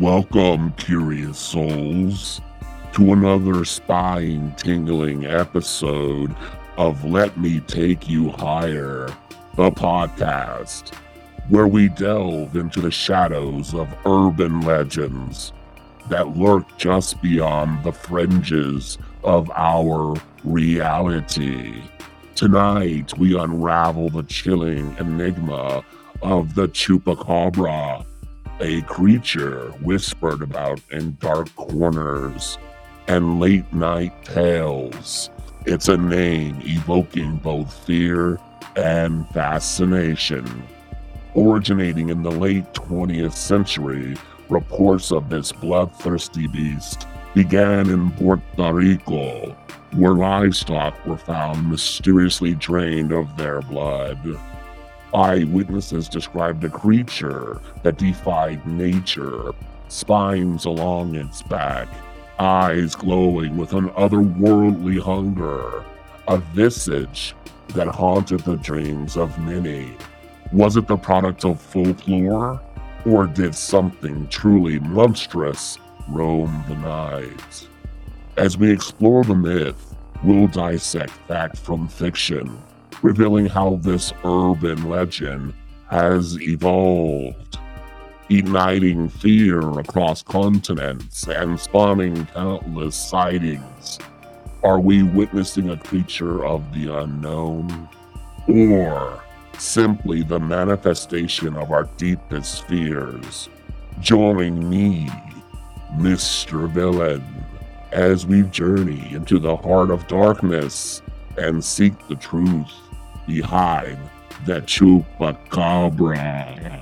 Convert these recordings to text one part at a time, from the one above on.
Welcome, curious souls, to another spine tingling episode of Let Me Take You Higher, the podcast, where we delve into the shadows of urban legends that lurk just beyond the fringes of our reality. Tonight, we unravel the chilling enigma of the Chupacabra, a creature whispered about in dark corners and late-night tales. It's a name evoking both fear and fascination. Originating in the late 20th century, reports of this bloodthirsty beast began in Puerto Rico, where livestock were found mysteriously drained of their blood. Eyewitnesses described a creature that defied nature, spines along its back, eyes glowing with an otherworldly hunger, a visage that haunted the dreams of many. Was it the product of folklore, or did something truly monstrous roam the night? As we explore the myth, we'll dissect fact from fiction, revealing how this urban legend has evolved, igniting fear across continents and spawning countless sightings. Are we witnessing a creature of the unknown, or simply the manifestation of our deepest fears? Join me, Mr. Villain, as we journey into the heart of darkness and seek the truth behind the Chupacabra.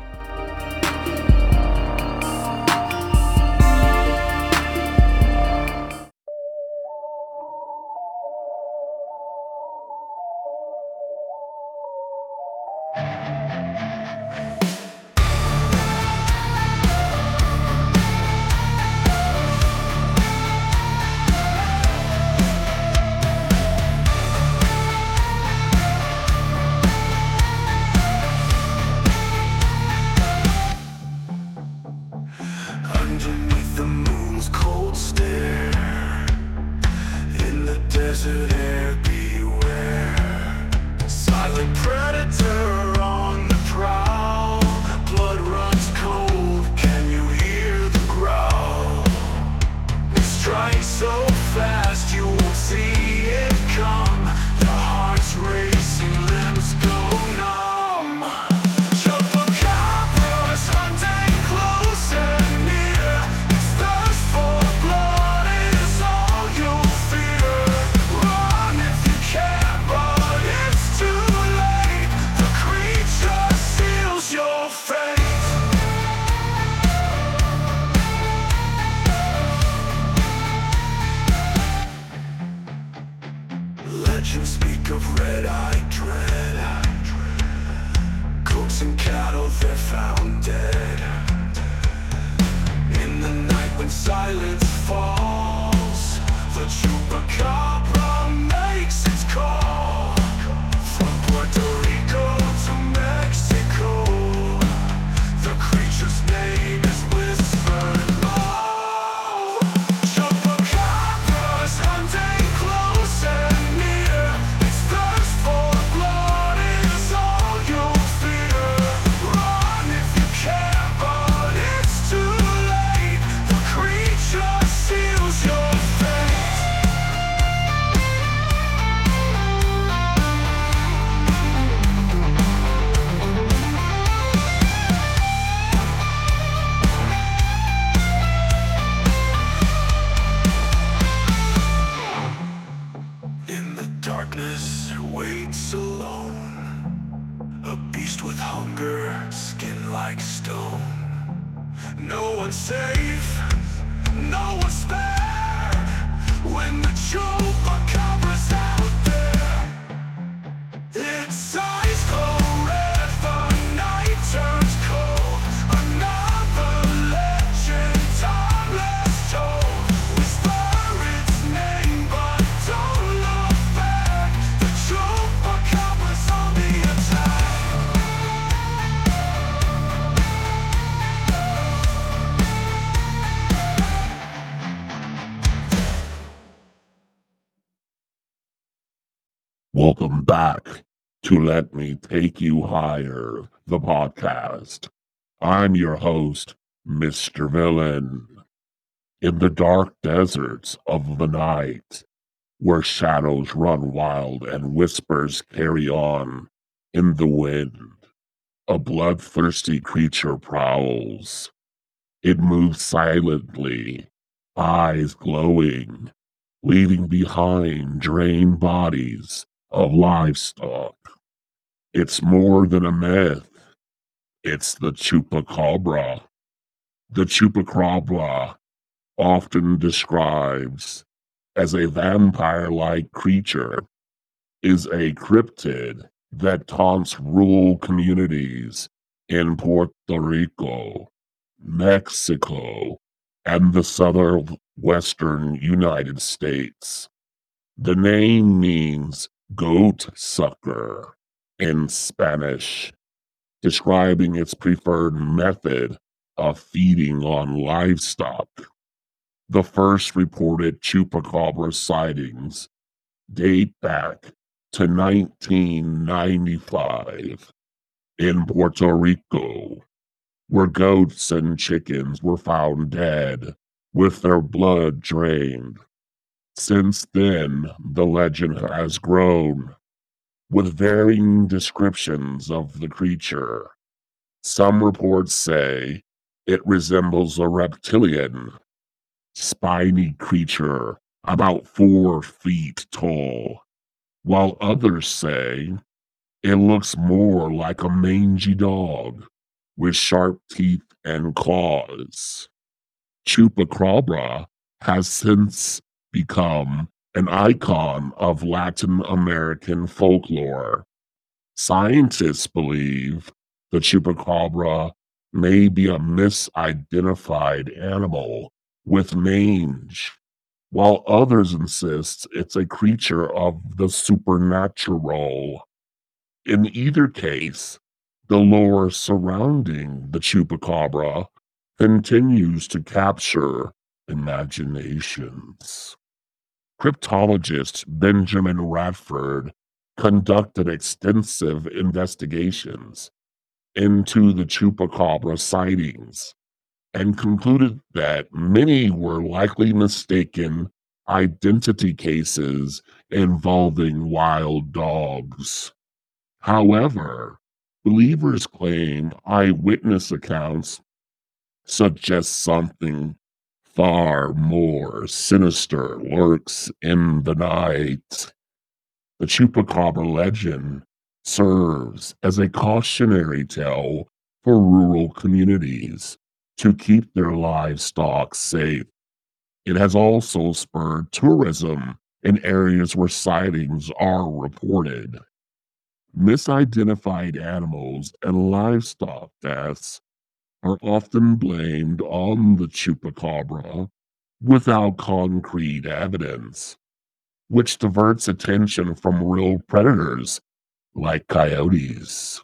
Underneath the moon's cold stare, in the desert air, beware. Silent predator on the prowl, blood runs cold, can you hear the growl? It strikes so fast you won't see it come. The heart's racing, limbs go numb. Chupacabra's hunting close and near. Its thirst for blood is all you'll fear. Run if you can, but it's too late. The creature seals your fate. Legends speak of red-eyed dread, goats and cattle they're found dead. In the night when silence falls, the Chupacabra makes its call. From Puerto Rico to Mexico, the creature's name is whispered low. Chupacabra's hunting close and near. Its thirst for blood is all you'll fear. Run if you can, but it's too late. The creature seals your fate. In the darkness, waits alone, a beast with hunger, skin like stone. No one's safe, no one's spared when the Chupacabra's out there. Its eyes glow red, the night turns cold. Another legend, timeless told. Whisper its name, but don't look back. The Chupacabra's on the attack. Welcome back to Let Me Take You Higher, the podcast. I'm your host, Mr. Villain. In the dark deserts of the night, where shadows run wild and whispers carry on in the wind, a bloodthirsty creature prowls. It moves silently, eyes glowing, leaving behind drained bodies of livestock. It's more than a myth. It's the Chupacabra. The Chupacabra, often described as a vampire-like creature, is a cryptid that taunts rural communities in Puerto Rico, Mexico, and the southern western United States. The name means goat sucker in Spanish, describing its preferred method of feeding on livestock. The first reported chupacabra sightings date back to 1995 in Puerto Rico, where goats and chickens were found dead with their blood drained. Since then, the legend has grown, with varying descriptions of the creature. Some reports say it resembles a reptilian, spiny creature about 4 feet tall, while others say it looks more like a mangy dog with sharp teeth and claws. Chupacabra has since become an icon of Latin American folklore. Scientists believe the chupacabra may be a misidentified animal with mange, while others insist it's a creature of the supernatural. In either case, the lore surrounding the chupacabra continues to capture imaginations. Cryptologist Benjamin Radford conducted extensive investigations into the chupacabra sightings and concluded that many were likely mistaken identity cases involving wild dogs. However, believers claim eyewitness accounts suggest something far more sinister lurks in the night. The Chupacabra legend serves as a cautionary tale for rural communities to keep their livestock safe. It has also spurred tourism in areas where sightings are reported. Misidentified animals and livestock deaths are often blamed on the chupacabra without concrete evidence, which diverts attention from real predators like coyotes.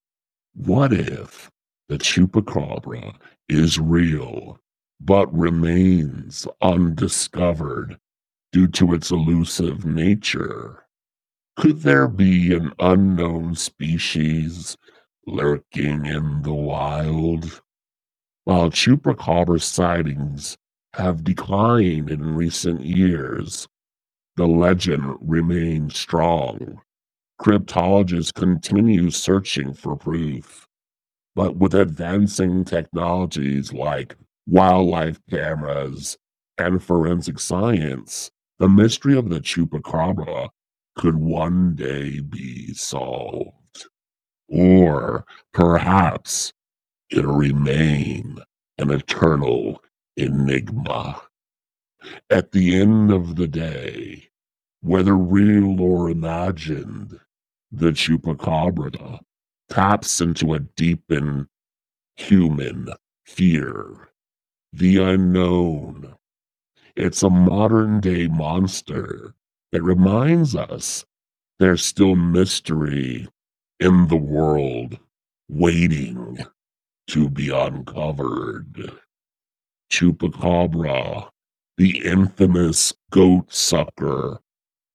What if the chupacabra is real but remains undiscovered due to its elusive nature? Could there be an unknown species lurking in the wild? While chupacabra sightings have declined in recent years, the legend remains strong. Cryptologists continue searching for proof, but with advancing technologies like wildlife cameras and forensic science, the mystery of the chupacabra could one day be solved. Or perhaps it'll remain an eternal enigma. At the end of the day, whether real or imagined, the chupacabra taps into a deepened human fear, the unknown. It's a modern day monster that reminds us there's still mystery in the world waiting to be uncovered. Chupacabra, the infamous goat sucker,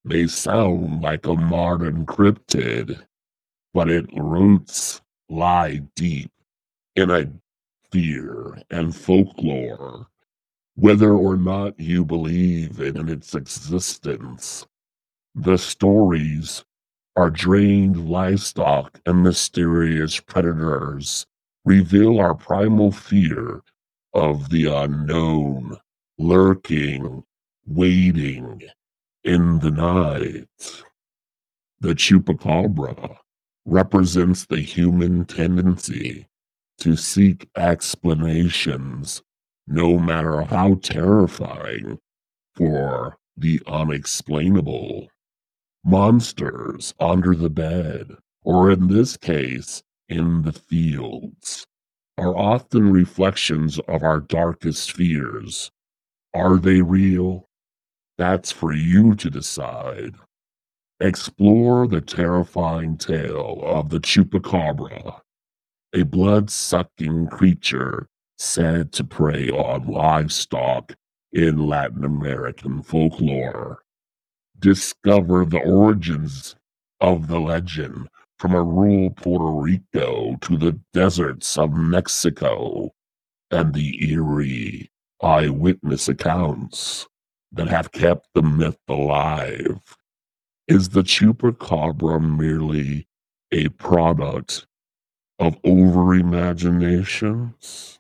may sound like a modern cryptid, but its roots lie deep in a fear and folklore. Whether or not you believe in its existence, the stories are drained livestock and mysterious predators reveal our primal fear of the unknown, lurking, waiting in the night. The chupacabra represents the human tendency to seek explanations, no matter how terrifying, for the unexplainable. Monsters under the bed, or in this case, in the fields, are often reflections of our darkest fears. Are they real? That's for you to decide. Explore the terrifying tale of the chupacabra, a blood-sucking creature said to prey on livestock in Latin American folklore. Discover the origins of the legend from a rural Puerto Rico to the deserts of Mexico and the eerie eyewitness accounts that have kept the myth alive. Is the chupacabra merely a product of over-imaginations?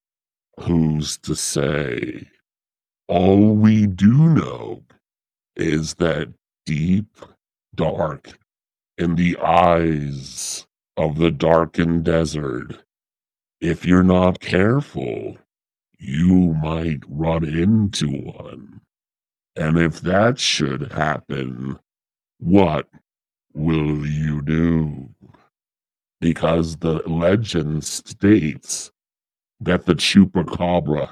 Who's to say? All we do know is that deep, dark, in the eyes of the darkened desert, if you're not careful, you might run into one. And if that should happen, what will you do? Because the legend states that the chupacabra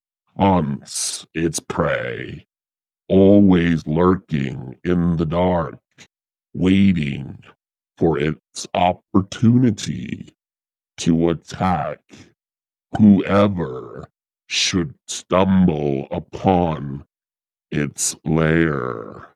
hunts its prey, always lurking in the dark, waiting for its opportunity to attack whoever should stumble upon its lair.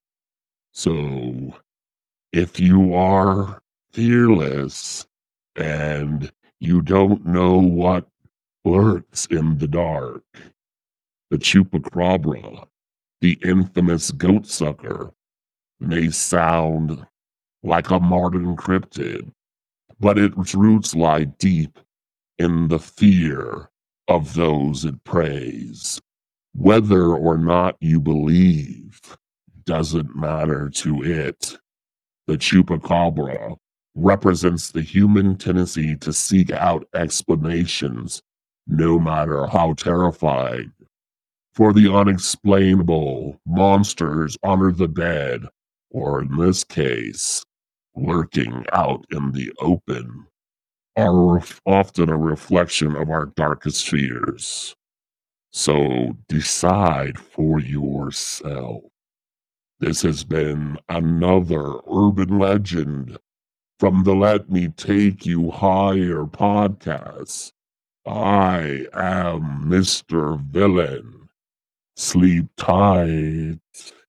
So, if you are fearless and you don't know what lurks in the dark, the chupacabra, the infamous goatsucker, may sound like a modern cryptid, but its roots lie deep in the fear of those it preys. Whether or not you believe doesn't matter to it. The chupacabra represents the human tendency to seek out explanations, no matter how terrifying. For the unexplainable, monsters under the bed, or in this case, lurking out in the open, are often a reflection of our darkest fears. So decide for yourself. This has been another urban legend from the Let Me Take You Higher podcast. I am Mr. Villain. Sleep tight.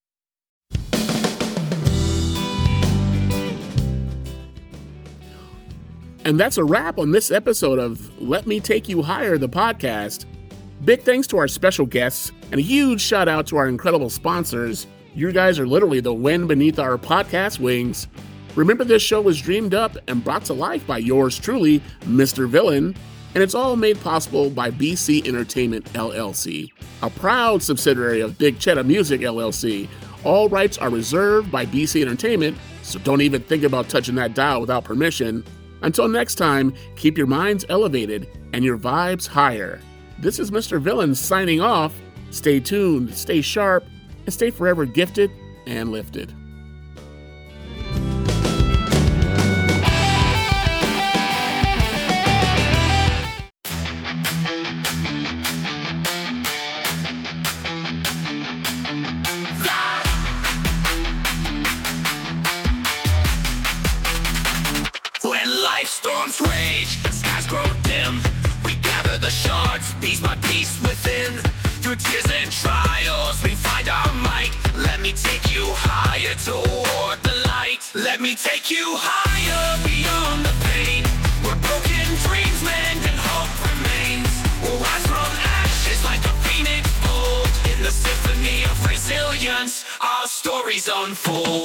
And that's a wrap on this episode of Let Me Take You Higher, the podcast. Big thanks to our special guests, and a huge shout out to our incredible sponsors. You guys are literally the wind beneath our podcast wings. Remember, this show was dreamed up and brought to life by yours truly, Mr. Villain, and it's all made possible by BC Entertainment LLC, a proud subsidiary of Big Cheddar Music LLC. All rights are reserved by BC Entertainment, so don't even think about touching that dial without permission. Until next time, keep your minds elevated and your vibes higher. This is Mr. Villain signing off. Stay tuned, stay sharp, and stay forever gifted and lifted. When life storms rage and skies grow dim, we gather the shards piece by piece within. Through tears and trials, we find our might. Let me me take you higher toward the light. Let me take you higher beyond the pain. Where broken dreams mend and hope remains. We'll rise from ashes like a phoenix bold. In the symphony of resilience, our stories unfold.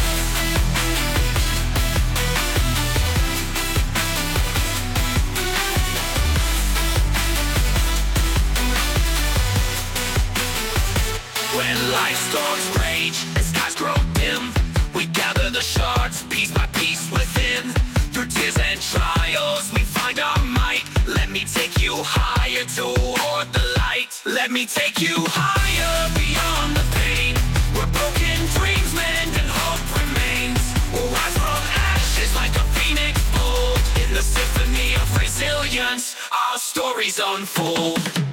When life storms rage and skies grow dim, we gather the shards piece by piece within. Through tears and trials we find our might. Let me take you higher toward the light. Let me take you higher beyond the pain. Where broken dreams mend and hope remains. We'll rise from ashes like a phoenix bold. In the symphony of resilience, our stories unfold.